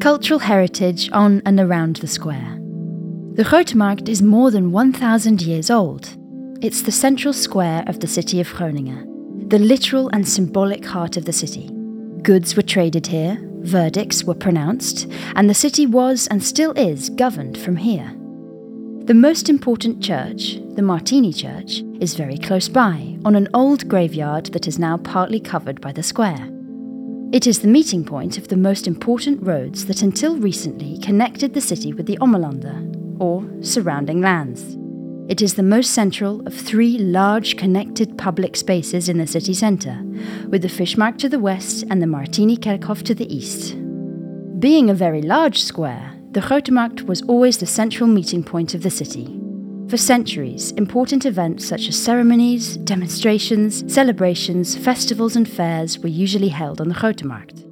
cultural heritage on and around the square. The Grote Markt is more than 1,000 years old. It's the central square of the city of Groningen, the literal and symbolic heart of the city. Goods were traded here, verdicts were pronounced, and the city was and still is governed from here. The most important church, the Martini Church, is very close by, on an old graveyard that is now partly covered by the square. It is the meeting point of the most important roads that until recently connected the city with the Ommelanden, or surrounding lands. It is the most central of 3 large connected public spaces in the city centre, with the Fischmarkt to the west and the Martini Kerkhof to the east. Being a very large square, the Grote Markt was always the central meeting point of the city. For centuries, important events such as ceremonies, demonstrations, celebrations, festivals and fairs were usually held on the Grote Markt.